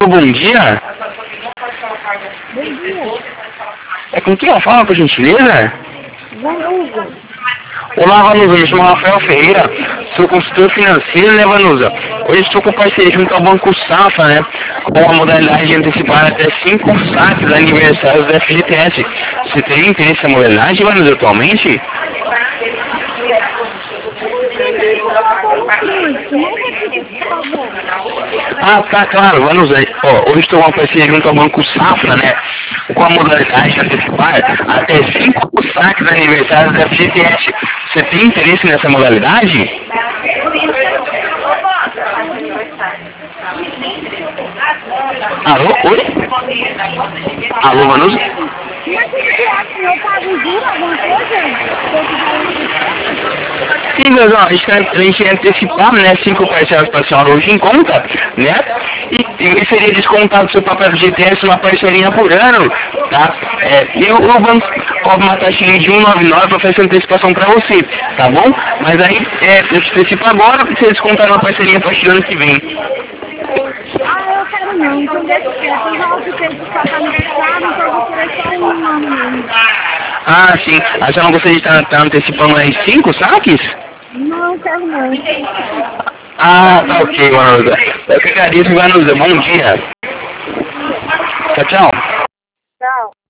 Bom dia. Bom dia. É com quem eu falo, por gentileza? Vanusa. Olá, Vanusa. Me chamo Rafael Ferreira. Sou consultor financeiro, né, Vanusa? Hoje estou com parceria junto ao Banco Safra, né? Com a modalidade de antecipar até 5 saques aniversários do FGTS. Você teria interesse nessa modalidade, Vanusa, atualmente? Eu não entendi como não repita, por favor. Ah, tá, claro, Vanusa. Ó, hoje estou com uma parceria junto ao Banco Safra, né? Com a modalidade de antecipar até 5 saques aniversários do FGTS. Você tem interesse nessa modalidade? Alô? Oi? Alô, Vanusa? Mas o que é assim? Eu pago juro, alguma coisa? Se eu quiser antecipar? Sim, mas ó, a gente ia antecipar, né, 5 parcelas para a senhora hoje em conta, né, e seria descontado do seu papel de FGTS uma parcelinha por ano, tá, e o banco cobra uma taxinha de 1,99 para fazer essa antecipação para você, tá bom? Mas aí, eu te antecipo agora, e você descontar uma parcelinha a partir do ano que vem. Ah, eu quero não. Então deixa quieto. Eu já optei por passar no passado, então eu vou querer só um ano mesmo. Ah, sim, a senhora não gostaria de estar antecipando aí 5 saques? Não, quero não. Ah, Tá tá bom, ok, obrigada. Vanusa. Eu que agradeço, Vanusa. Bom dia. Tchau, tchau. Tchau.